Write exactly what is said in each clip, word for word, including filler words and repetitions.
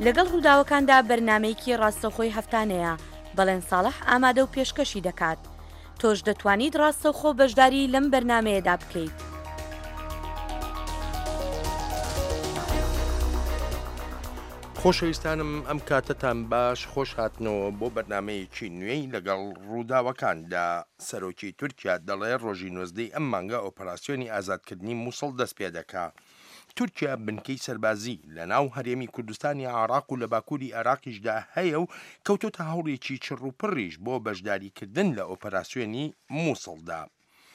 لەگەڵ ڕووداوەکاندا بەرنامەیەکی ڕاستەوخۆی هەفتانەیە بەڵێن ساڵح ئامادە و پێشکەشی دەکات. تۆش دەتوانیت ڕاستەوخۆ بەشداری لەم بەرنامەیەدا بکەیت. خۆشەویستانم ئەم کاتتان باش خۆش هاتنەوە بۆ بەرنمەیەکی نوێی لەگەڵ ڕووداوەکاندا. سەرۆکی تورکیا دەڵێ ڕۆژی نۆزدەی ئەم مانگە ئۆپەراسیۆنی ئازادکردنی مووسڵ دەست پێ دەکا. تورکیا بنکەی سەربازی لە ناو هەرێمی کوردستانی عێراق و لە باکووری عێراقیشدا هەیە و کەوتۆتە هەوڵێکی چڕوپڕیش بۆ بەشداریکردن لە ئۆپەراسیۆنی مووسڵدا.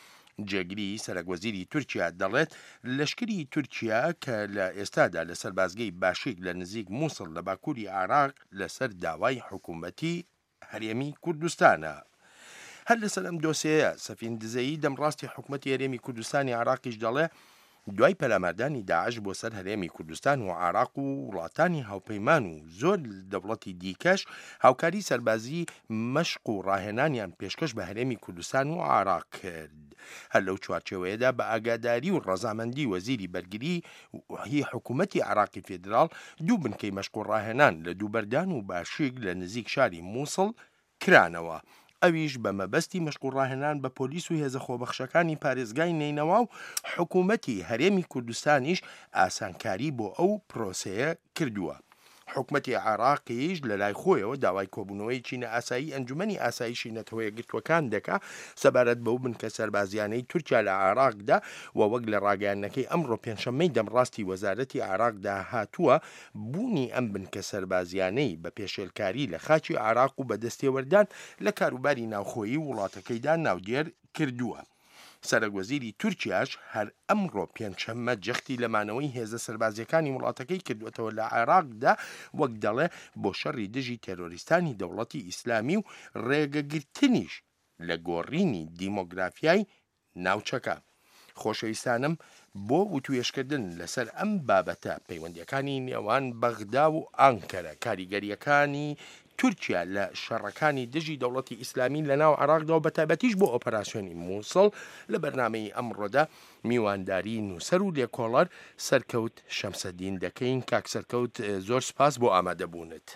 جێگیری سەرۆکوەزیری تورکیا دەڵێت لەشکری تورکیا کە لە ئێستادا لە سەربازگەی باشیک لە نزیک مووسڵ لە باکووری عێراق لەسەر داوای حکوومەتی هەرێمی کوردستانە. هەر لەسەر ئەم دۆسەیە سەفیندزەیی دەمڕاستی حکوومەتی هەرێمی کوردستانی عێراقیش دەڵێ دوای پەلاماردانی داعش بۆ سەر هەرێمی کوردستان و عێراق و وڵاتانی هاوپەیمان و زۆر دەوڵەتی دیکەش هاوکاری سەربازی مەشق و ڕاهێنانیان پێشکەش بە هەرێمی کوردستان و عێراق کرد. هەر لەو چوارچێوەیەدا بە ئاگاداری و ڕەزامەندی وەزیری بەرگری هی حکوومەتی عێراقی فێدراڵ دوو بنکەی مەشق و ڕاهێنان لە دووبەردان و باشیک لە نزیک شاری مووسڵ کرانەوە. ئەویش بە مەبەستی مەشق و ڕاهێنان بە پۆلیس و هێزە خۆبەخشەکانی پارێزگای نینەوە و حکوومەتی هەرێمی کوردستانیش ئاسانکاری بۆ ئەو پرۆسەیە کردووە. حکوومەتی عێراقیش لە لای خۆیەوە داوای کۆبوونەوەی چینە ئاسایی ئەنجومەنی ئاسایشی نەتەوەیە گرتوەکان دەکا سەبارەت بەو بنکە سەربازیانەی تورکیا لە عێراقدا و وەک لە ڕاگەیاندنەکەی ئەمڕۆ پێنجشەممەی دەمڕاستی وەزارەتی عێراقدا هاتووە بوونی ئەم بنکە سەربازیانەی بە پێشێلکاری لە خاچی عێراق و بەدەستێوەردان لە کاروباری ناوخۆیی وڵاتەکەیدا ناودێر کردووە. سەرۆکوەزیری تورکیاش هەر ئەمڕۆ پێنجشەممە جەختی لەمانەوەی هێزە سەربازیەکانی وڵاتەکەی کردوێتەوە لە عێراقدا وەک دەڵێ بۆ شەڕی دژی تێرۆریستانی دەوڵەتی ئیسلامی و ڕێگەگرتنیش لە گۆڕینی دیمۆگرافیای ناوچەکە. خۆشەویستانم بۆ وتوێشکردن لەسەر ئەم بابەتە پەیوەندیەکانی نێوان بەغدا و ئانکەرە کاریگەریەکانی تورکیا لە شەڕەکانی دژی دەوڵەتی ئیسلامی لە ناو عێراقدا و بەتایبەتیش بۆ ئۆپەراسیۆنی مووسڵ لە بەرنامەی ئەمڕۆدا میوانداری نووسەر و لێکۆڵەر سەرکەوت شەمسەدین دەکەین. کاک سەرکەوت زۆر سپاس بۆ ئامادەبوونت.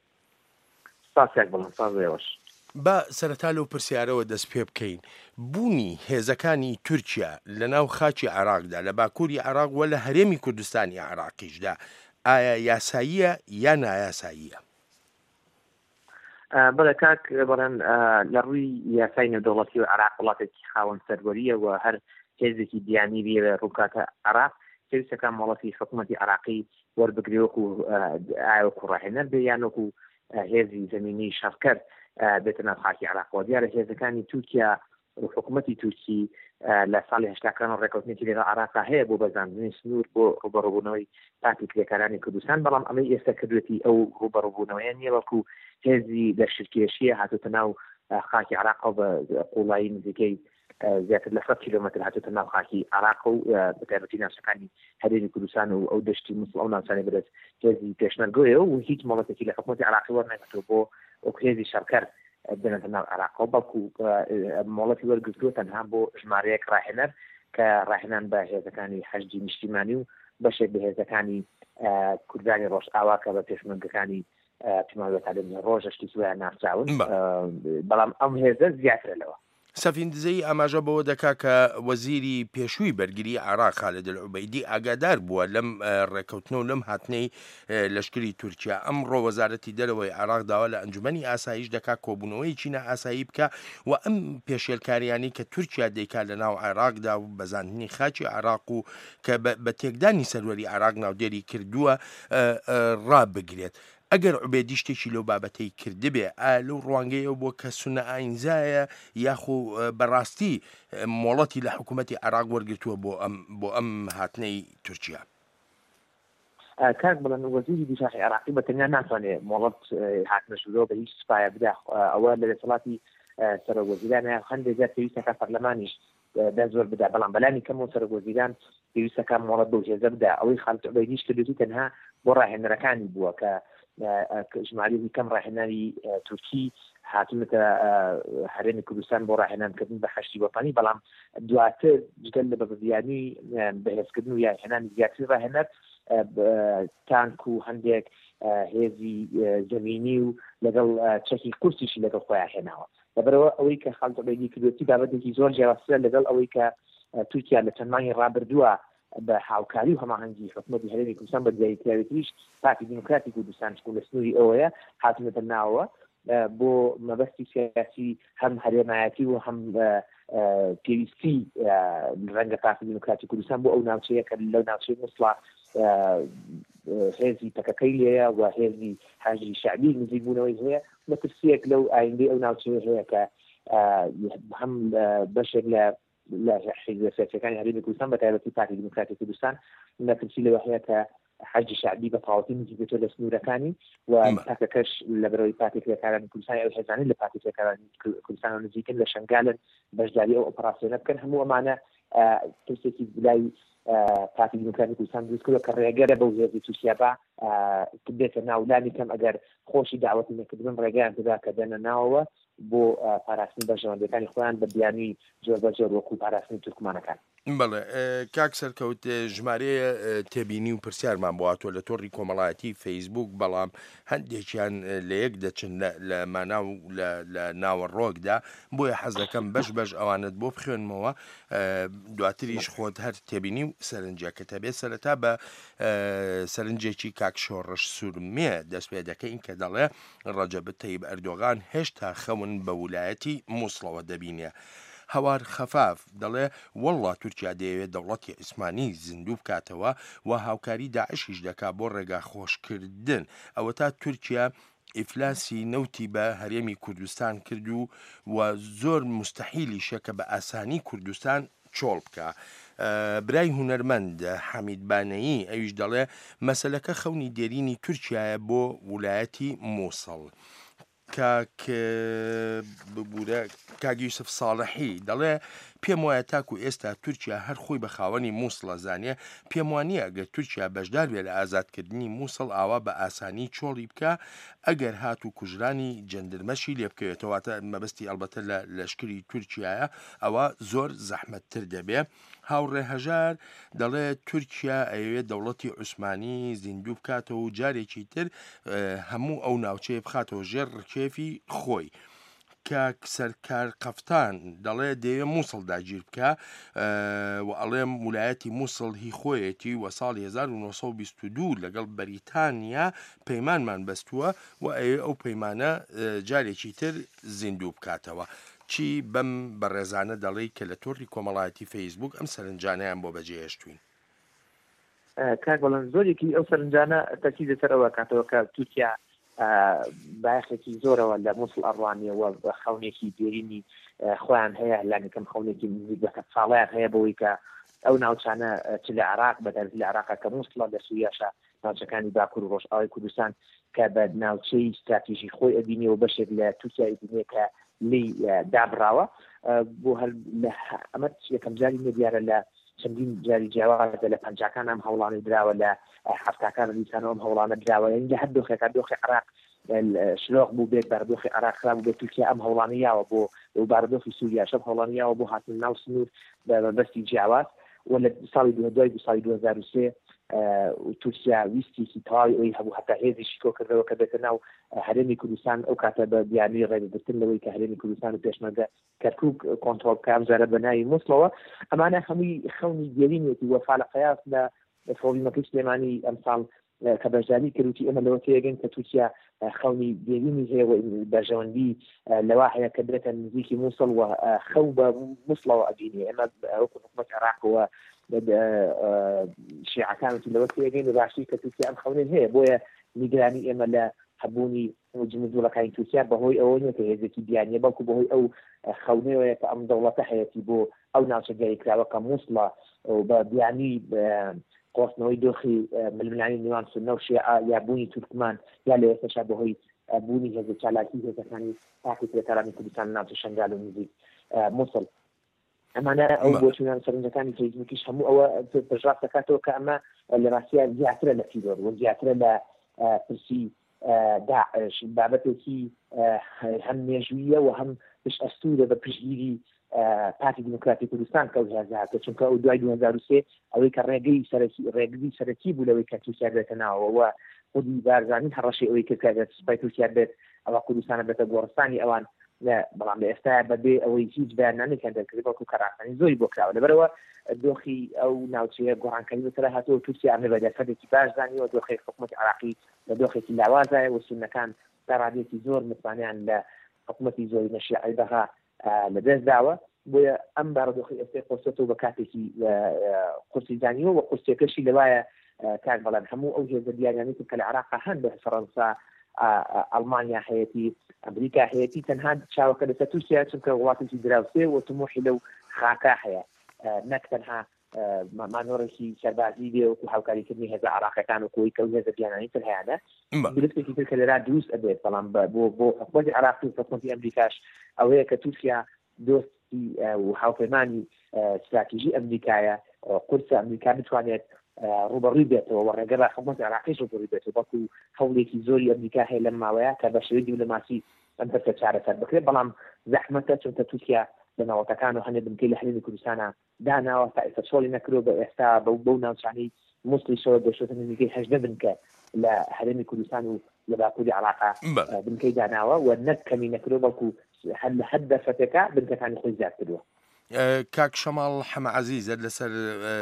بە سەرەتا لەو پرسیارەوە دەست پێ بکەین بوونی هێزەکانی تورکیا لە ناو خاچی عێراقدا لە باکووری عێراق و لە هەرێمی کوردستانی عێراقیشدا ئایا یاساییە یا نایاساییە؟ بەڵێ کاک بەڵێن لە ڕووی یاسای نێودەوڵەتی و عێراق وڵاتێکی خاوەن سەروەریە و هەر هێزێکی دیانی بێ لە ڕووکاتە عێراق پێویستەکان وڵاتی حکوومەتی عێراقی وەربگرێ وەکو ئاوەکو ڕاهێنەر بێ یان وەکو هێزی زەمینی شەڕکەر بێتە ناو خاکی عێراقەوە. دیارە هێزەکانی تورکیا و حکوومەتی تورکی لە ساڵی هەشتاکان و ڕێکەوتنێکی لەگەڵ عێراقا هەیە بۆ بەزاندنی سنوور بۆ ڕوبەڕووبوونەوەی پاکی کرێکارانی کوردستان، بەڵام ئەمەی ئێستا کردوێتی ئەو ڕوبەڕووبوونەوەیە نییە وەکو هێزی لە شرکێشیە هاتوتە ناو خاکی عێراق و بە قوڵایی نزیکەی زیاتر لە سەد کیلۆمەتر هاتوتە ناو خاکی عێراق و بەتایبەتی ناوچەکانی هەرێمی کوردستان و ئەو دەشتی مووسڵ ئەو ناوچانەی بەدەست هێزی پێشمەرگەوەیە و هیچ مۆڵەتێکی لە حکوومەتی عێراقی وەرنەگرتووە بۆ وەکو هێزی شەڕکەر بنەتە ناو عێراقەوە، بەڵکو مۆڵەتی وەرگرتووە تەنها بۆ ژمارەیەک ڕاهێنەر کە ڕاهێنان بە هێزەکانی حەشدی نیشتیمانی و بەشێک بە هێزەکانی کوردانی ڕۆژ ئاوا کە بە پێشمەرگەکانی پیماوەتادن ڕۆژەشتی سویان ناسراون، بەڵام ئەم هێزە زیاترە لەوە. سەفیندزەی ئاماژە بەوە دەکا کە وەزیری پێشووی بەرگری عێراق خالد العوبەیدی ئاگادار بووە لەم ڕێکەوتنە و لەم هاتنەی لەشکری تورکیا. ئەمڕۆ وەزارەتی دەرەوەی عێراق داوا لە ئەنجومەنی ئاسایش دەکا کۆبوونەوەی چینە ئاسایی بکە و ئەم پێشێلکاریانی کە تورکیا دەیکا لە ناو عێراقدا و بەزاندنی خاچی عێراق و کە بە تێکدانی سەروەری عێراق ناودێری کردووە ڕابگرێت. ئەگەر عوبێدی شتێکی لەو بابەتەی کردبێ لەو ڕوانگەیە بۆ کە سونە ئاینزایە یاخۆ بەڕاستی مۆڵەتی لە حکوومەتی عێراق وەرگرتووە بۆ ئەم بۆ ئەم هاتنەی تورکیا؟ کاک بڵێن وەزیری دیفاعی عێراقی بەتەنیا ناتوانێت مۆڵەت هاتنەشورەوە بە هیچ سوپایە بدا. ئەوە لە دەسەڵاتی سەرۆکوەزیرانە هەندێک جار پێویستەکە پەرلەمانیش دا زۆر بدا، بەڵام بەلانی کەم و سەرۆکوەزیران پێویستەکان مۆڵەت بەو هێزە بدا. ئەوەی خالد عوبەیدیش کردوێتی تەنها بۆ ڕاهێنەرەکانی بووە کە ژمارەی کەم ڕاهێنەری تورکی هاتوونەتە هەرێمی کوردستان بۆ ڕاهێنانکردن بە حەشتی وەتانی، بەڵام دواتر جگەل لە بەزیانی بەهێزکردن و یاهێنانی زیاتر ڕاهێنەر تانک و هەندێک هێزی زەمینی و لەگەڵ چەکی قورسیشی لەگەڵ خۆیان هێناوە لەبەرەوە ئەوەی کە خەڵتەبەیدی کردوەتی بابەتێکی زۆر جیاوازترە لەگەڵ ئەوەی کە تورکیا لە چەند مانگی ڕابردووە بە هاوکاری و هەماهەنگی حکوومەتی هەرێمی کوردستان بە دیاریکراوێتیش پارتی دیموکراتی کوردستان لە سنووری ئەوەیە هاتونەتە ناوەوە بۆ مەبەستی سیاسی هەم هەرێمایەتی و هەم پێویستی ڕەنگە پارتی دیموکراتی کوردستان بۆ ئەو ناوچەیە کە لەو ناوچەی مووسڵا هێزی تەکەکەی لێیە و هێزی حاجی شعبی نزیک بوونەوەی هەیە مەترسیەک لەو ئایندەی ئەو ناوچەیە هەیە کە هەم بەشێک لە لە حیزب سیاسیەکانی هەرێمی کوردستان بە تایبەتی پارتی دیموکراتی کوردستان مەترسی لەوە هەیە کە حاجی شعبی بە تەواوەتی نزیک بێتەوە لە سنوورەکانی و تاکەکەش لە بەرەوەی پارتی کرێکارانی کوردستانی ئەو هێزانەی لە پارتی کرێکارانی کوردستان نزیکن لە شنگالن بەشداری ئەو ئۆپەراسیۆنە بکەن هەموو ئەمانە ترسێکی لای پارتی دیموکراتی کوردستان دروست کردووە کە ڕێگەرە بەو هێزی تورکیا بە بێتە ناولانی کەم ئەگەر خۆشی داوەتی نەکردن ڕێگەیان تێدا کە دەنە ناوەوە بۆ پاراستنی بەژەوەندەکانی خۆیان بە بیانی جۆر بەجۆر وەکو پاراستنی تورکمانەکان. بەڵێ کاک سەرکەوت ژمارەیە تێبینی و پرسیارمان بۆاتۆ لە تۆڕی کۆمەڵایەتی فەیسبوک بەڵام هەندێکیان لە یەک دەچن لە ماناو لە ناوەڕۆکدا بۆیە حەز دەکەم بەش بەش ئەوانت بۆ بخوێنمەوە دواتریش خۆت هەر تێبینی و سەرنجەکە تەبێت سەرەتا بە سەرنجێکی کاک شۆڕش سوورمێ دەست پێ دەکەین کە دەڵێ ڕەجەب تەیب ئەردۆغان هێشتا خەون بە ویلایەتی مووسڵەوە دەبینێ. هەوار خەفاف دەڵێ وەڵڵا تورکیا دەیەوێت دەوڵەتی عوسمانی زیندوو بکاتەوە و هاوکاری داعشیش دەکا بۆ ڕێگا خۆشکردن ئەوە تا تورکیا ئیفلاسی نەوتی بە هەرێمی کوردستان کرد و و زۆر مستەحیلیشە کە بە ئاسانی کوردستان چۆڵ بکە. برای هونەرمەند حەمید بانەیی ئەویش دەڵێ مەسەلەکە خەونی دێرینی تورکیایە بۆ ویلایەتی مووسڵ. کاک ببوورە کاک یوسف ساڵحی دەڵێ پێم وایە تاکو ئێستا تورکیا هەر خۆی بە خاوەنی مووسڵە زانیە پێم وانیە ئەگەر تورکیا بەشدار بێت لە ئازادکردنی مووسڵ ئاوا بە ئاسانی چۆڵی بکە ئەگەر هات و کوژرانی جەندرمەشی لێ بکەوێتەوەتە مەبەستی ئەلبەتە لە لەشکری تورکیایە ئەوە زۆر زەحمەتتر دەبێ. هاوڕێ هەژار دەڵێ تورکیا ئەوێت دەوڵەتی عوسمانی زیندوو بکاتەوە و جارێکی تر هەموو ئەو ناوچەیە بخاتەوە ژێر ڕکێفی خۆی. کاک سەرکار قەفتان دەڵێ دەیەوێت مووسڵ داگیر بکە و ئەڵێم ویلایەتی مووسڵ هی خۆیەتی وە ساڵی هەزار و نۆ سەد و بیست و دوو لەگەڵ بەریتانیا پەیمانمان بەستووە و ئەو پەیمانە جارێکی تر زیندوو بکاتەوە. چی بەم بەڕێزانە دەڵێ کە لە تۆڕی کۆمەڵایەتی فەیسبوک ئەم سەرنجانیان بۆ بەجێهێشتوین؟ کاک بەڵام زۆرێکی ئەو سەرنجانە تەکی دەسەرەوە کاتەوە کە تورکیا باەخێکی زۆرەوە لە مووسڵ ئەڕوانیەوە بە خەونێکی دێرینی خۆیان هەیە لانەکەم خەونێکی نزیک بە ساڵیان هەیە بەوەی کە ئەو ناوچانە چ لە عراق بە دەرزی لە عراقا کە مووسڵە لە سووریاشە ناوچەکانی باکوور و ڕۆژئاوای کوردستان کە بە ناوچەی استراتیژی خۆی ئەبینێەوە بەشێک لە تورکیای بینێ کە لی دابراوە بۆ هەر ئەمە یەکەم جاری نەدیارە لە چەندین جاری جیاوازە لە پەنجاکان ئەم هەوڵانی دراوە لە هەفتاکان دیسانەوە ئەم هەوڵانە دراوە لە هەر دۆخێکا دۆخی عراق شلۆغ بوو بێت بەردۆخی عراق خراب بوو بێت تورکیا ئەم هەوڵانی یاوە بۆ ئەو باردۆخی سووریا شەم هەوڵانی یاوە بۆ هاتن ناو سنوور بەبەستی جیاواز و لە ساڵی دوای دو ساڵی دوو هەزار و سێ تورکیا ویستێکی تەواوی ئەوی هەبوو هەتا هێزیشی کۆ کردەوە کە بێتە ناو هەرێمی کوردستان ئەو کاتە بە بیانی ڕێگەگرتن لەوەی کە هەرێمی کوردستان و پێشمەرگە کەرکووک کۆنتڕۆڵ بکە ئەم جارە بە ناوی مووسڵەوە ئەمانە هەمووی خەونی دێرینێتی وە فالەقەیاس لە فۆڵیمەکەی سلێمانی ئەمساڵ کە بەشداری کردوتی ئەمە لەوە تێگەن کە تورکیا خەونی دێرینی هەیە و بەژەوەندی لەوا هەیە کە بێتە نزیکی مووسڵ و خەو بە مووسڵەوە ئەبینێ ئەمە وەکو حکومەت عێراقەوە شیعەکانتی لەوە تێگەین و باشی کە تورکیا ئەم خەونێن هەیە بۆیە نیگرانی ئێمە لە هەبوونی جمهوریەکانی تورکیا بەهۆی ئەوە نیە کە هێزێکی بیانیە بەڵکو بەهۆی ئەو خەونەوەیە کە ئەم دەوڵەتە هەیەی بۆ ئەو ناوچە دیاریکراوە کە مووسڵە بە بیانی قۆستنەوەی دۆخی ململانی نێوان سونە و شیعە یا بوونی تورکمان یا لە ئێستاشا بەهۆی بوونی هێزە چالاکی هێزەکانی پارتی کرێکارانی کوردستان ناوچە شنگال و نزیک مووسڵ ئەمانە ئەو بۆچوونان سەرنجەکانی فەیسبووکیش هەموو ئەوە پێشڕاست دەکاتەوە کە ئەمە لە ڕاستیە زیاترە لە تیرۆر و زیاترە لە پرسی داعش بابەتێکی هەم مێژوویە و هەم پشت ئەستوورە بە پشتگیری پارتی دیموکراتی کوردستان کە هزار چونکە ئەو دوای دو هزار و سێ ئەوەی کە ڕێگەی سەرەکی ڕێگەی سەرەکی بوو لەوەی کە تورکیا بێتە ناوەوە خودی بارزانانی هەڕەشی ئەوەی کرد سوپای تورکیا بێت ئەوە کوردستانە بێتە گۆڕستانی ئەوان بەڵام لە ئێستا بەبێ ئەوەی هیچ بەیاننامێکیان دەرکرد بەڵکو کەڕاستانی زۆری بۆ کراوە لەبەرەوە دۆخی ئەو ناوچەیە گۆڕانکاری بەسەر هاتووە تورکیا ئەمێ بەدەفەرێکی باش زانیوە دۆخی حکوومەتی عراقی لە دۆخێکی لاوازایە و سونەکان تا ڕادێکی زۆر متمانیان لە حکوومەتی زۆری نەشیعی بەها لەدەست داوە بۆیە ئەم بارودۆخی ئێستا خۆستەوە بە کاتێکی قورسی زانیوە و قورسێکەشی لەوایە کار بەڵام هەموو ئەو هێزە دیاریانی کە لە عراق هەن بە فەڕەنسا ئەڵمانیا هەیەتی ئەمریکا هەیەتی تەنها چاوەکە لەسەر تورکیا چونکە وڵاتێکی دراوسێ و تموحی لەو خاکا هەیە نەک تەنها مانۆڕێکی سەربازی بێ وەکو هاوکاریکردنی هێزە عراقیەکان و کۆی کە هێزە دیانانی تر هەیەە درستێکی تر کە لێرا دروست ئەبێت بەڵام بۆ بۆ حکوومەتی عراقی و حکوومەتی ئەمریکاش ئەوەیە کە تورکیا دۆستی و هاوپەیمانی استراتیژی ئەمریکایە قورسە ئەمریکا بتوانێت ڕوبەڕووی بێتەوە و ڕێگە بە حکوومەتی عراقیش ڕوبەڕووی بێتەوە بەڵکو هەوڵێکی زۆری ئەمریکا هەیە لەم ماوەیە کە بە شێوەی دیپلۆماسی ئەم هەرکە چارەسەر بکرێت بەڵام زەحمەتە چونکە تورکیا لە ناوەتەکان و هەندێک بنکەی لە هەرێمی کوردستانە داناوە تا ئێستا سۆڵی نەکرۆ بە ئێستا بەو بەو ناوچانەی موسڵی شەوە دەشێتە نزیکەی هەژدە بنکە لە هەرێمی کوردستان و لە باکووری عراقا بنکەی داناوە و نەک کەمی نەکرۆ بەڵکو هەر لە حەد دەرفەتەکە بنکەکانی خۆی زیاد کردووە. کاک شەماڵ حەمە عەزیزە لەسەر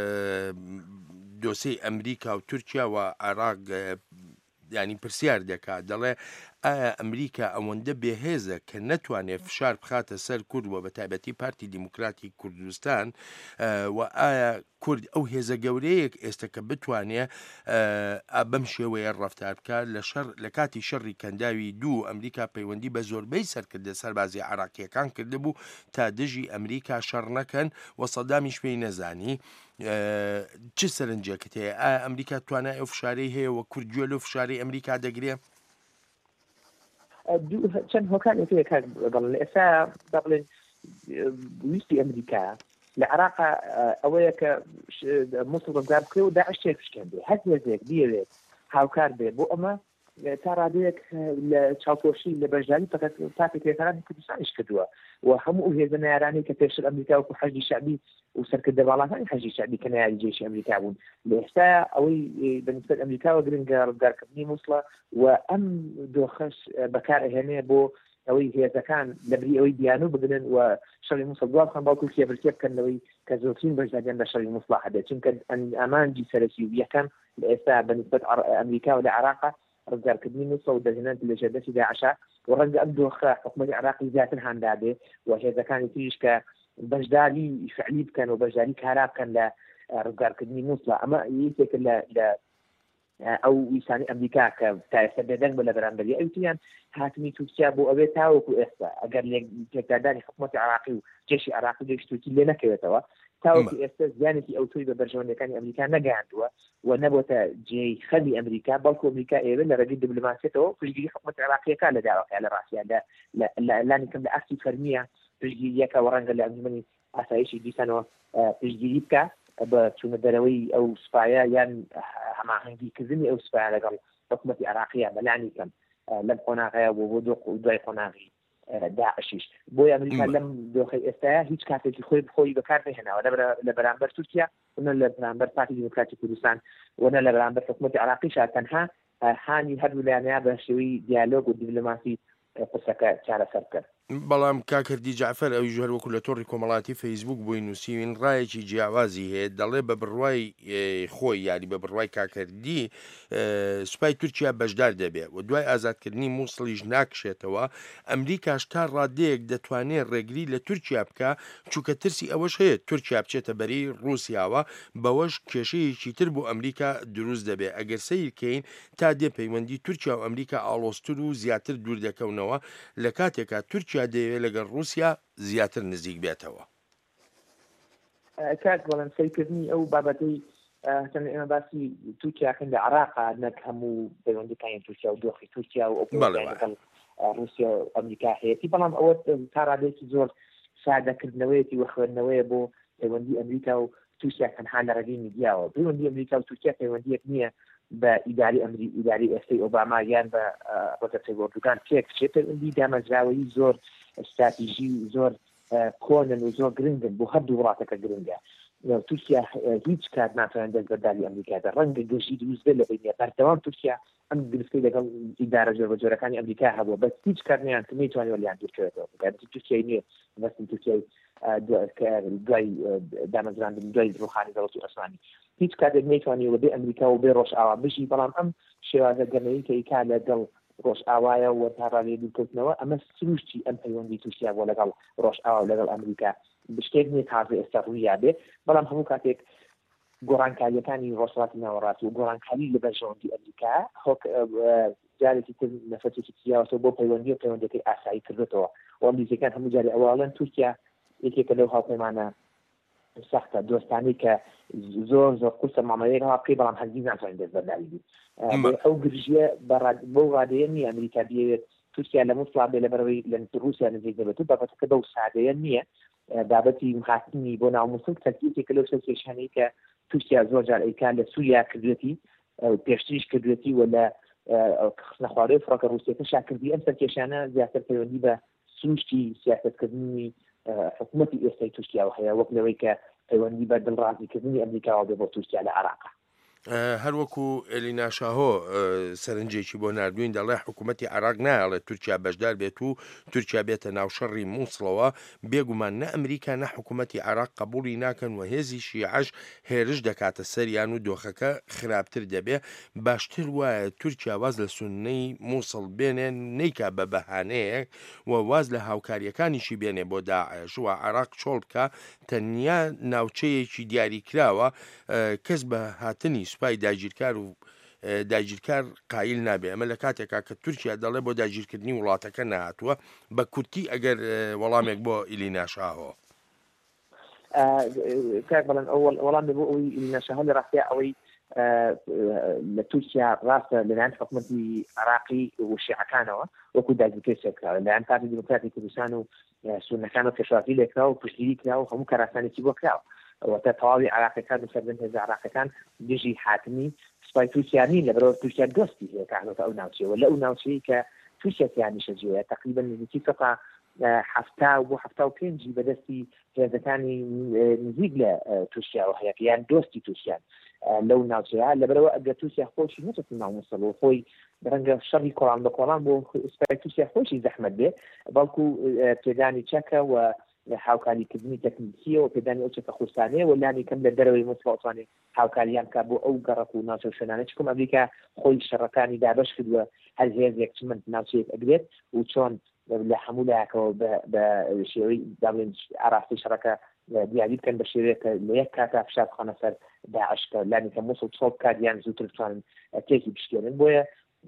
دۆسەی ئەمریکا و تورکیا و عراق ینی پرسیار دەکات دەڵێ ئایا ئەمریکا ئەوەندە بێهێزە کە نەتوانێت فشار بخاتە سەر کوردوە بە تایبەتی پارتی دیموکراتی کوردستان و ئایا کورد ئەو هێزە گەورەیەک ئێستا کە بتوانێت بەم شێوەیە ڕەفتار بکات لە شەڕ لە کاتی شەڕی کەنداوی دوو ئەمریکا پەیوەندی بە زۆربەی سەرکردە سەربازی عراقیەکان کردبوو تا دژی ئەمریکا شەڕ نەکەن و سەدامیش پێی نەزانی چ سەرنجێکت هەیە ئایا ئەمریکا توانای ئەو فشارەی هەیە و کورد گوێ لەو فشارەی ئەمریکا دەگرێت؟ چەند هۆکارێکی کار بەڵێن ئێستا بڵێن ویستی ئەمریکا لە عراقا ئەوەیە کە موسڵ ڕزگار بکرێ و داعش تێک بشکێنێ هەر هێزێک بیەوێت هاوکار بێ بۆ ئەمە تا ڕادەیەک لە چاوپۆشی لە بەشداری فقط تاپی پێکارانی کوردستانیش کردووە و هەموو ئەو هێزە نایارانەی کە پێشتر ئەمریکا وەکو حەجی شعبی و سەرکردە باڵاتانی حەجی شعبی کە نایاری جێشی ئەمریکا بوون لە ئێستا ئەوەی بەنسبەت ئەمریکاوە گرنگە ڕزگارکردنی موسڵە و ئەم دۆخەش بەکارهێنێ بۆ ئەوەی هێزەکان لەبری ئەوەی دیانو بگرن و شەڕی موسڵ دوام خەم باوکو کێبرکێ بکەنەوەی کە زۆرترین بەشداریان بە شەڕی موسڵ هەبێت چونکە ئامانجی سەرەکی و یەکەم لە ئێستا بەنسبەت ئەمریکا و لە عراقا ڕزگارکردنی موسڵ و دەژێنەر لە ژێردەستی داعشا و ڕەنگە ئەم دۆخە حکوومەتی عراقی زیاتر هەندادێ و هێزەکانی تریش کە بەشداری فعلی بکەن و بەشداری کارا بکەن لە ڕزگارکردنی موسڵ ئەمە یەکێک لە ئەو ویسانی ئەمریکا کە تا ئێستا بێدەنگ بە لە بەرامبەری ئەوتیان هاتمی تورکیا بۆ ئەوێ تاوەکو ئێستا ئەگەر تێکدادانی حکوومەتی عراقی و جێشی عراقی جێشی تورکی لێ نەکەوێتەوە تاوەکو ئێستا زیانێکی ئەو توی بە بەرژەوەندەکانی ئەمریکا نەگەاندووە و نەبووتە جێی خەمی ئەمریکا بەڵکو ئەمریکا ئێوە لە ڕێگەی دیپلۆماسیەتەوە پشتگیری حکوومەتی عراقیەکە لە داواکە لە ڕاستیان لە لانی کەم لە ئاستی فەرمیە پشتگیریەکە و ڕەنگە لە ئەنجومەنی ئاسایشی دیسانەوە پشتگیری بکە بە چوونە دەرەوەی ئەو سوپایە یان هەماهەنگیکردنی ئەو سوپایە لەگەڵ حکوومەتی عراقیە بەلانی کەم لەم قۆناغەیە بۆ بۆ دۆ دوای قۆناغی داعشیش بۆی ئەمریکا لەم دۆخەی ئێستاە هیچ کاتێکی خۆی بخۆی بەکار نهێناوە لە بەرامبەر تورکیا ونە لە بەرامبەر پارتی دیموکراتی کوردستان ونە لە بەرامبەر حکوومەتی عراقیش تەنها هانی هەردوو لایەنەیە بە شێوەی دیالۆگ و دیپلۆماسی قسەکە چارەسەر کرد. بەڵام کاکردی جعفەر ئەوی ژهر وەکو لە تۆڕی کۆمەڵاتی فەیسبوک بۆی نووسیوین ڕایەکی جیاوازی هەیە دەڵێ بە بڕوای خۆی یاری بە بڕوای کاکردی سوپای تورکیا بەشدار دەبێت و دوای ئازادکردنی مووسڵیش ناکشێتەوە ئەمریکاش تا ڕادەیەک دەتوانێت ڕێگری لە تورکیا بکە چووکە ترسی ئەوەش هەیە تورکیا بچێتە بەری رووسیاوە بەوەش کێشەیەکی تر بۆ ئەمریکا دروست دەبێت ئەگەر سیرکەین تا دێ پەیوەندی تورکیا و ئەمریکا ئاڵۆستر و زیاتر دوور دەکەونەوە لە کاتێکا تورکیا دەیەوێت لەگەڵ رووسیا زیاتر نزیک بێتەوە. کاک بەڵام سەرکردنی ئەو بابەتەی تەنها ئێمە باسی تورکیاکەن لە عراقا نەک هەموو پەیوەندیەکانی تورکیا و دۆخی تورکیا و لەگەڵ رووسیا و ئەمریکا هەیەی بەڵام ئەوە تا ڕادێکی زۆر سادەکردنەوەیەتی و خوێندنەوەیە بۆ پەیوەندی ئەمریکا و تورکیا تەنها لە ڕێگەی میدیاوە پەیوەندی ئەمریکا و تورکیا پەیوەندیەک نییە بە ئیداری ئەمری ئیداری ئێستای ئۆباما یان بە ڕۆبەرت ئێردۆغان پێک چێت پەیوەندی دامەزراوەی زۆر استراتیژی زۆر کۆنن و زۆر گرنگن بۆ هەردوو وڵاتەکە گرنگە تورکیا هیچ کات ناتوانێت دەست بەرداری ئەمریکادا ڕەنگە گەشتی دروست بێت لە بینە بەردەوام تورکیا ئەم گرفتەی لەگەڵ ئیدارە جۆربەجۆرەکانی ئەمریکا هەبووە بەس هیچ کات نیان کە نەیتوانێت وەلیان دوورکەوێتەوە تورکیای نییە بەستن تورکیای دوای دامەزراندن دوای ڕوخانی دەوڵەتی عوسمانی هیچ کاتێک نەیتوانێت وە بێ ئەمریکا و بێ ڕۆژئاوا بژی بەڵام ئەم شێوازە گەمەیی کە ئیکا لەگەڵ ڕۆژئاوایە و تاڕاوی دوورکەوتنەوە ئەمە سروشتی ئەم پەیوەندی تورکیا بۆ لەگەڵ ڕۆژئاوا و لەگەڵ ئەمریکا شتێک نیە تازە ئێستا ڕوویا بێ بەڵام هەموو کاتێک گۆڕانکاریەکانی ڕۆژهەڵاتی ناوەڕاست و گۆڕانکاری لە بەرژەوەندی ئەمریکا هۆک جارێکی تر نەفەتێکی تریاوەتەوە بۆ پەیوەندی و پەیوەندەکەی ئاسایی کردێتەوە و ئەمریکەکان هەموو جارێ ئەوواڵەن تورکیا یەکێکە لەو هاوپەیمانە سەختە دۆستانی کە زۆر زۆر قورسە مامەیەکەوە بکەی بەڵام هەرگیز ناتوانین دەست بەرداری بین ئەو گرژیە بۆ ڕادەیە نییە ئەمریکا بێت تورکیا لە مووسڵا بێ لەبەرەوەی لە رووسیا نزیک دەبێت و بابەتەکە بەو سادەیە نییە بابەتی مخاتنی بۆ ناو مووسڵ تەرکیبێکە لەو سەر کێشانەی کە تورکیا زۆر جار ئەیکا لە سووریا کردوێتی پێشتریش کردوێتی و لە نەخوارەوەی فڕۆکە رووسیەکە شاکردی ئەم سەرکێشانە زیاتر پەیوەندی بە سروشتی سیاسەتکردنی حکوومەتی ئێستای تورکیا هەیە وەک لەوەی کە پەیوەندی بە دڵڕازیکردنی ئەمریکاوە بێ بۆ تورکیا لە عێراق هەروەکو ئێلینا شاهۆ سەرنجێکی بۆ نردوین دەڵێ حکوومەتی عێراق نایڵێت تورکیا بەشدار بێت و تورکیا بێتە ناوشەڕی مووسڵەوە بێگومان نە ئەمریکا نە حکوومەتی عێراق قبولی ناکەن و هێزی شیعەش هێرش دەکاتە سەریان و دۆخەکە خراپتر دەبێ باشتر وایە تورکیا واز لە سونەی مووسڵ بێنێن نیکا بە بەهانەیەک و واز لە هاوکاریەکانیشی بێنێ بۆ داعش و عێراق چۆڵ بکە تەنیا ناوچەیەکی دیاریکراوە کەس بە هاتنی سوپای داگیرکار و داگیرکار قایل نابێ ئەمە لە کاتێکا کە تورکیا دەڵێ بۆ داگیرکردنی وڵاتەکە نهاتووە بە کورتی ئەگەر وەڵامێک بۆ ئیلینا شاهۆ کاک بەڵێن وەڵام بۆ ئەوی ئیلینا شاهۆ لە ڕاستیە ئەوەی لە تورکیا ڕاستە لەلایەن حکوومەتی عێراقی و شیعەکانەوە وەکو داگیرکردی سێکراوە لەلایەن پارتی دیموکراتی کوردستان و سونەکان و پێشواتی لێکراوە و پشتگیری کراوە و هەموو کاراسانێکی بۆ کراوە وەتە تەواوی عێراقیەکان و سەردەم هێزە عێراقیەکان دژی حاتمی سوپای تورکیا نین لەبەرەوە تورکیا دۆستی هەیە کاتۆتە ئەو ناوچەیەوە لە ئەو ناوچەیە کە تورکیا تیانیشە جێیە تقریبا نزیکی سەتا هەفتا بۆ هەفتا و پێنجی بەدەستی هێزەکانی نزیک لە تورکیاوە هەیە یان دۆستی تورکیان لەو ناوچەیە لەبەرەوە ئەگەر تورکیا خۆشی نەچێت ناو مووسڵ و خۆی ڕەنگە شەڕی کۆڵان بە کۆڵان بۆ سوپای تورکیا خۆشی زەحمەت بێ بەڵکو پێدانی چەکە و هاوکاریکردنی تەکنیکیە و پێدانی ئەو چەکە خورسانەیە و لانی کەم لە دەرەوەی مووسڵ هاوکاریان کا بۆ ئەو گەڕک و ناوچە شوێنانە چکم ئەمریکا خۆی شەڕەکانی دابەش کردووە هەر هێزێک چمن ناوچەیەک ئەگرێت و چۆن لە هەموو لایەکەوە بە شێوەی داڵێن ئاراستی شەڕەکە دیاری بکەن بە شێوەیەکە لە یەک کاتا فشار بخەنە سەر داعشکە لانی کە مووسڵ چۆڵ کاریان زووتر بتوانن تێکی بشکێنن بۆیە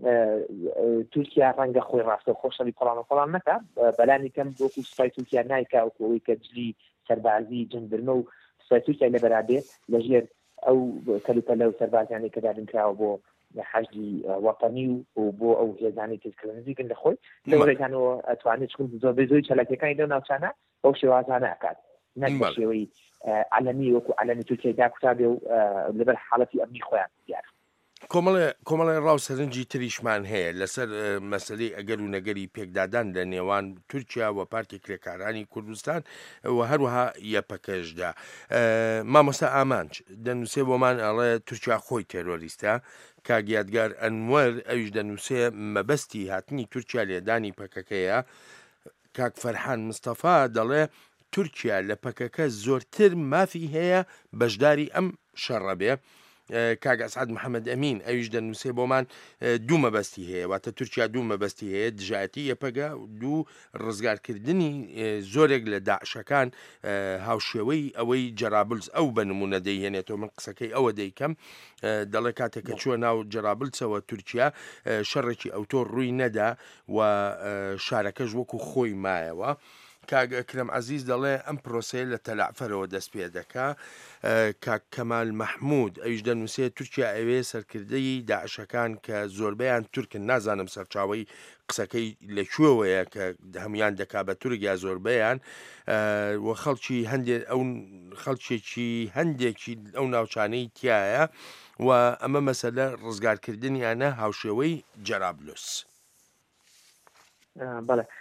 تورکیا ڕەنگە خۆی ڕاستە خۆشەوی پڵان و پڵان نەکە بەلانی کەم بۆکو سوپای تورکیا نایکا وەکەوەی کە جلی سەربازی جنبرمە و سوپای تورکیا لە بەرابێ لەژێر ئەو کەلوپە لەو سەربازیانی کە دابنکراوە بۆ حەجی وەتەنی و بۆ ئەو هێزانی تێزکردن نزیکن لەخۆی لەو ڕێگانەوە ئەتوانێت چکم زۆر بێزۆی چەلەکەەکانی لەو ناوچانە ئەو شێوازانە ئەکات نەک بە شێوەی عەلەمی وەکو عەلەمی تورکیای داکوتا بێ و لەبەر حاڵەتی ئەمنی خۆیان دیار کۆمەڵی ڕاو سەرنجی تریشمان هەیە لەسەر مەسلەی ئەگەر و نەگەری پێکدادان لە نێوان تورکیا و پارتی کرێکارانی کوردستان و هەروەها یەپەکەشدا مامۆستا ئامانج دەنووسێ بۆمان ئەڵێ تورکیا خۆی تێرۆریستە کاگیادگار ئەنوەر ئەویش دەنووسێ مەبەستی هاتنی تورکیا لێدانی پەکەکەیە کاک فەرحان مستەفا دەڵێ تورکیا لە پەکەکە زۆرتر مافی هەیە بەشداری ئەم شەڕە بێ کاک ئەسعەد محەممەد ئەمین ئەویش دەنووسێ بۆمان دوو مەبەستی هەیە واتە تورکیا دوو مەبەستی هەیە دژایەتی یەپەگە دوو ڕزگارکردنی زۆرێک لە داعشەکان هاوشێوەی ئەوەی جەرابلز ئەو بە نمونە دەیهێنێتەوە من قسەکەی ئەوە دەیکەم دەڵێ کاتێککە چووە ناو جەرابلزەوە تورکیا شەڕێکی ئەوتۆ ڕووی نەدا و شارەکەش وەکو خۆی مایەوە کاک ئەکرەم عەزیز دەڵێ ئەم پرۆسەیە لە تەلعفەرەوە دەست پێ دەکا کاک کەمال مەحموود ئەویش دەنووسێ تورکیا ئەوێ سەرکردەی داعشەکان کە زۆربەیان تورکن نازانم سەرچاوی قسەکەی لەکوێوەیە کە هەمویان دەکا بە تورک یا زۆربەیان و خەڵکی هەندێک ئەو خەڵکێکی هەندێکی ئەو ناوچانەی تایە و ئەمە مەسەلە ڕزگارکردنیانە هاوشێوەی جەرابلوس بەڵێ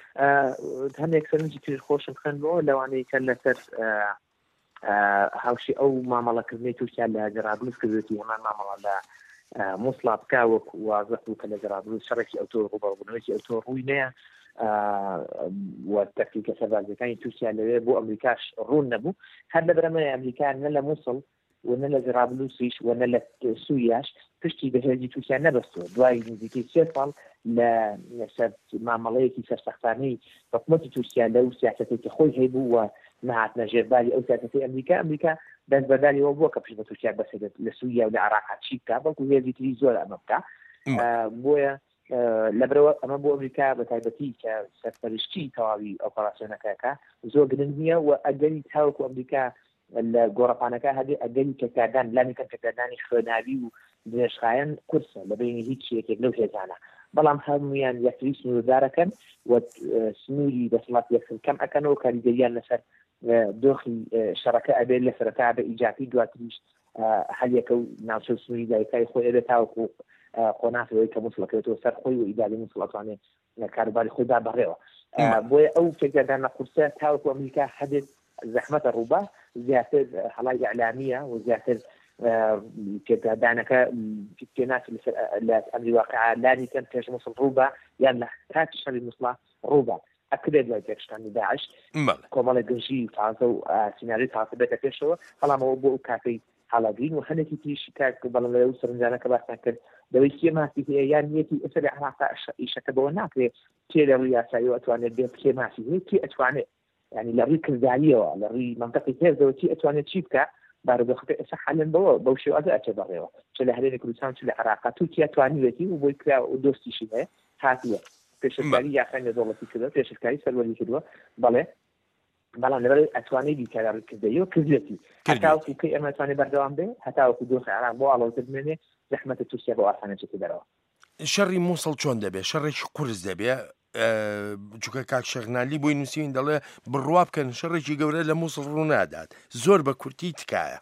هەندێک سەرنجی تر خۆشم خوێندبەوە لەوانەیە کە لەسەر هاوشی ئەو مامەڵەکردنی تورکیا لە جەرابلوس کردوێتی هەمان مامەڵە لە مووسڵا بکا وەکو وازەح بوو کە لە جەرابلوس شەڕێکی ئەوتۆ ڕووبەڕووبوونەوەی ئەوتۆ ڕووی نییە و تەکتیکە سەربازەکانی تورکیا لەوێ بۆ ئەمریکاش ڕوون نەبوو هەر لە بەرەمەی ئەمریکا نە لە مووسڵ وەنە لە جەرابلوسیش وەنە لە سووریاش پشتی بەهێزی تورکیا نەبەستووە دوای نزیکەی سێ ساڵ لە سەر مامەڵەیەکی سەرسەختانەی حکوومەتی تورکیا لەو سیاسەتێکی خۆی هەیبوو و نهاتنە ژێرباری ئەو سیاسەتەی ئەمریکا ئەمریکا دەستبەرداریەوە بووە کە پشت بە تورکیا بەسێت لە سووریا و لە عێراق چی بکە بەڵکو هێزی تری زۆر ئەمە بکە بۆیە لەبرەوە ئەمە بۆ ئەمریکا بە تایبەتی کە سەرپەرشتی تەواوی ئۆپەراسیۆنەکەکە زۆر گرنگ نییە و ئەگەری تاوەکو ئەمریکا لە گۆڕەپانەکە هەبێ ئەگەری کەکادان لانی کەم کەکادانی خوێناوی و درێژخایەن کورسە لە بینی هیچ شتێک لەو هێزانە بەڵام هەمویان یەکتری سنووردارەکەن و سنووری دەسەڵات یەکتر کەم ئەکەنەوە کاریگەریان لەسەر دۆخی شەڕەکە ئەبێت لە سەرەتا بە ئیجابی دواتریش هەلیەکە و ناوچە سنووری دایکای خۆی ئەبێت تاوەکو قۆنافەوەی کە مووسڵەکەوێتەوە سەر خۆی و ئیداری مووسڵ ئەتوانێت کاروباری خۆی دابەڕێەوە بۆیە ئەو فێکدادانە قورسە تاوەکو ئەمریکا هەبێت زەحمەتە ڕووبە زیاتر هەڵای ئەعلامیە و زیاتر پێدادانەکە پێناسی لە ئەمری واقع لانی کەم پێش مووسڵ ڕووبە یان لە کاتی شەڕی مووسڵا ڕووبە ئەکرێت دوای تێکشتانی داعش کۆمەڵی گەنجی تازە و سیناری تازە بێتە پێشەوە بەڵامەوە بۆ ئەو کاتەی هەڵاگرین و هەندێکی تریشی کار بەڵام لەو سەرنجانەکە باسان کرد دەوەی کێ ماسی هەیە یان یەکی ئەسەر عێراق ئیشەکە بەوە ناکرێت کێ لە ڕووی یاساییەوە ئەتوانێت بێت کێ ماسی هەیە کێ ئەتوانێت یعنی لە ڕووی کرداریەوە لە ڕووی منطقی هێزەوە چی ئەتوانێت چی بکە بارودۆخەکە ئێستا حەلن بەوە بەو شێوازە ئەچێ بەڕێوە چ لە هەرێمی کوردستان چ لە عێراق تورکیا توانیوێتی و بۆی کرا و دۆستیشی هەیە هاتووە پێشکاری یاخەنە دەوڵەتی کردووە پێشکاری سەروەری کردووە بەڵێ بەڵام لەبەر ئەتوانێت بیکارکردەوە کردێتی هەتاوەکو کەی ئەمە ئەتوانێت بەردەوام بێ هەتاوەکو دۆخی عێراق بۆ ئاڵۆزە بمێنێ زەحمەتە تورکیا بۆ ئاسانە چێتە دەرەوە شەڕی مووسڵ چۆن دەبێت شەڕێکی قورس دەبێت چونکە کاک شەغنالی بۆی نووسین دەڵێ بڕوا بکەن شەڕێکی گەورە لە مووسڵ ڕوونادات زۆر بە کورتی تکایە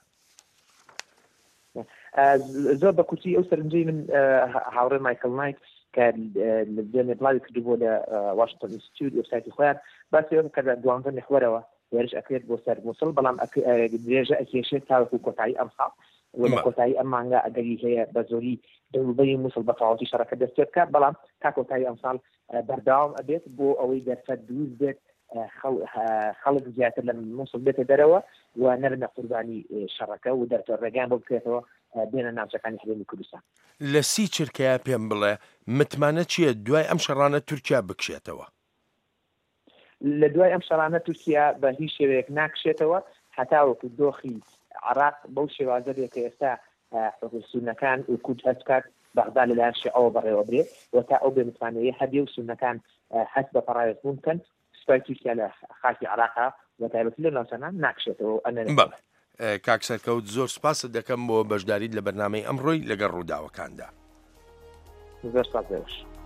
زۆر بە کورتی ئەو سەرنجەی من هاوڕێ مایکل نایت کە لە دوێنێ بڵاوی کردبووە لە واشنگتن ئینستیتیوت وێبسایتی خۆیان باسی ئەوە کە دوانزە محوەرەوە وێرش ئەکرێت بۆ سەر مووسڵ بەڵام درێژە ئەکێشێت تاوەکو کۆتایی ئەم ساڵ و لە کۆتایی ئەم مانگا ئەگەری هەیە بە زۆری دەوروبەری مووسڵ بە تەواوەتی شەڕەکە دەست پێ بکات بەڵام تا کۆتایی ئەم ساڵ بەردەوام ئەبێت بۆ ئەوەی دەرفەت دروست بێت خەڵک زیاتر لە مووسڵ بێتە دەرەوە و نەبنە قوربانی شەڕەکە و دەرتۆ ڕێگان بۆ بکرێتەوە بێنە ناوچەکانی هەرێمی کوردستان لە سی چرکەیە پێم بڵێ متمانە چییە دوای ئەم شەڕانە تورکیا بکشێتەوە لە دوای ئەم شەڕانە تورکیا بە هیچ شێوەیەک ناکشێتەوە هەتاوەکو دۆخی عێراق بەو شێوازە بێت کە ئێستا سونەکان و کورد هەست بکات بەغدا لەلایەن شیعەوە بەڕێوە برێ و تا ئەو بێمتوانەیە هەبێ و سونەکان هەست بە پەڕاوێت بکەن سوپای تورکیا لە خاکی عێراقا و تایبەتی لە ناوچەکان ناکشێتەوە ئەنە کاک سەرکەوت زۆر سپاس دەکەم بۆ بەشداریت لە بەرنامەی ئەمڕۆی لەگەڵ ڕووداوەکاندا زۆر سپاس.